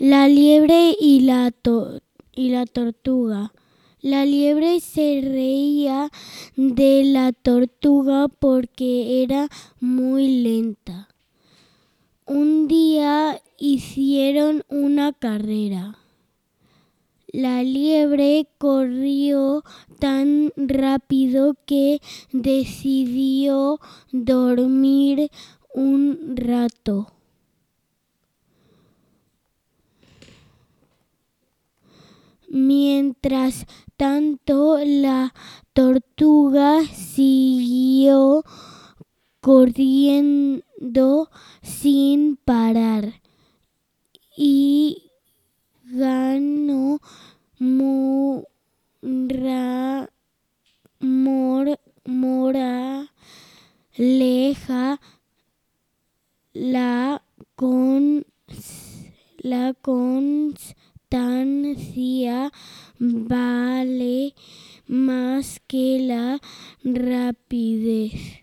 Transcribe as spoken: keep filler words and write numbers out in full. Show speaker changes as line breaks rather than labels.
La liebre y la, to- y la tortuga. La liebre se reía de la tortuga porque era muy lenta. Un día hicieron una carrera. La liebre corrió tan rápido que decidió dormir un rato. Mientras tanto, la tortuga siguió corriendo sin parar y ganó mora, mor, moraleja la con la constancia vale más que la rapidez.